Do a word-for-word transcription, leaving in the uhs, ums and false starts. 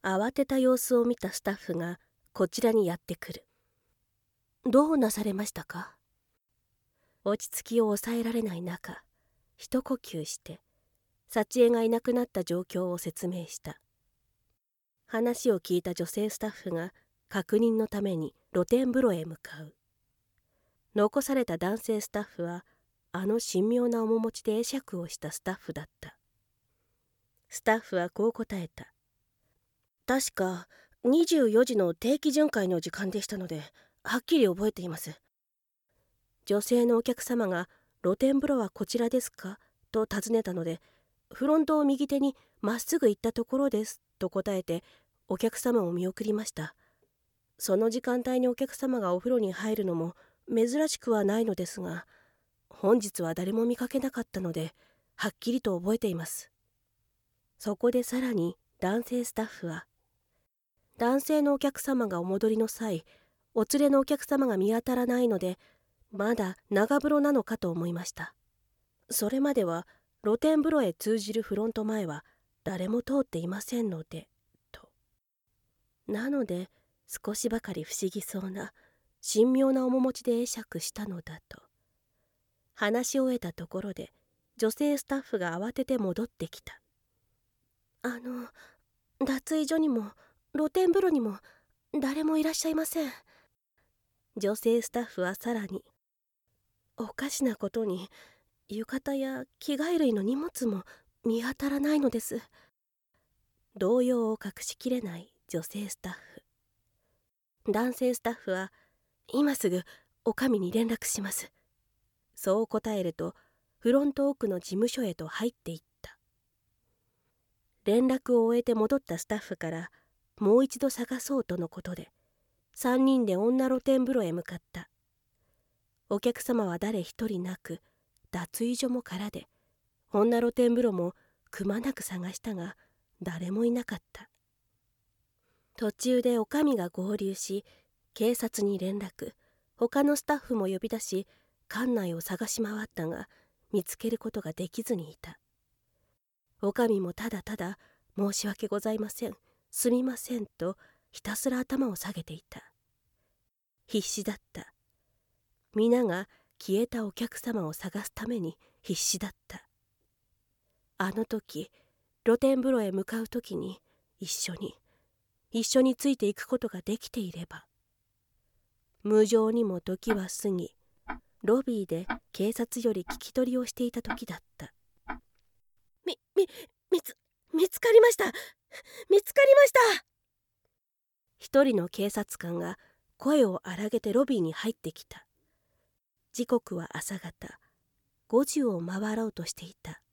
慌てた様子を見たスタッフがこちらにやってくる。どうなされましたか？落ち着きを抑えられない中、一呼吸して幸恵がいなくなった状況を説明した。話を聞いた女性スタッフが確認のために露天風呂へ向かう。残された男性スタッフはあの神妙な面持ちで会釈をしたスタッフだった。スタッフはこう答えた。確かにじゅうよじの定期巡回の時間でしたので、はっきり覚えています。女性のお客様が露天風呂はこちらですかと尋ねたので、フロントを右手にまっすぐ行ったところですと答えてお客様を見送りました。その時間帯にお客様がお風呂に入るのも珍しくはないのですが、本日は誰も見かけなかったのではっきりと覚えています。そこでさらに男性スタッフは、男性のお客様がお戻りの際、お連れのお客様が見当たらないので、まだ長風呂なのかと思いました。それまでは露天風呂へ通じるフロント前は誰も通っていませんので、と。なので少しばかり不思議そうな神妙な面持ちで会釈したのだと。話し終えたところで女性スタッフが慌てて戻ってきた。あの、脱衣所にも露天風呂にも誰もいらっしゃいません。女性スタッフはさらに、おかしなことに浴衣や着替え類の荷物も見当たらないのです。動揺を隠しきれない女性スタッフ。男性スタッフは、今すぐお上に連絡します。そう答えると、フロント奥の事務所へと入っていった。連絡を終えて戻ったスタッフから、もう一度探そうとのことで、三人で女露天風呂へ向かった。お客様は誰一人なく、脱衣所も空で、女露天風呂もくまなく探したが、誰もいなかった。途中で女将が合流し、警察に連絡、他のスタッフも呼び出し、館内を探し回ったが、見つけることができずにいた。女将もただただ、申し訳ございません、すみませんと、ひたすら頭を下げていた。必死だった。皆が消えたお客様を探すために必死だった。あの時、露天風呂へ向かう時に一緒に、一緒についていくことができていれば。無情にも時は過ぎ、ロビーで警察より聞き取りをしていた時だった。み、み、みつ、見つかりました。見つかりました。一人の警察官が声を荒げてロビーに入ってきた。時刻は朝方、ごじを回ろうとしていた。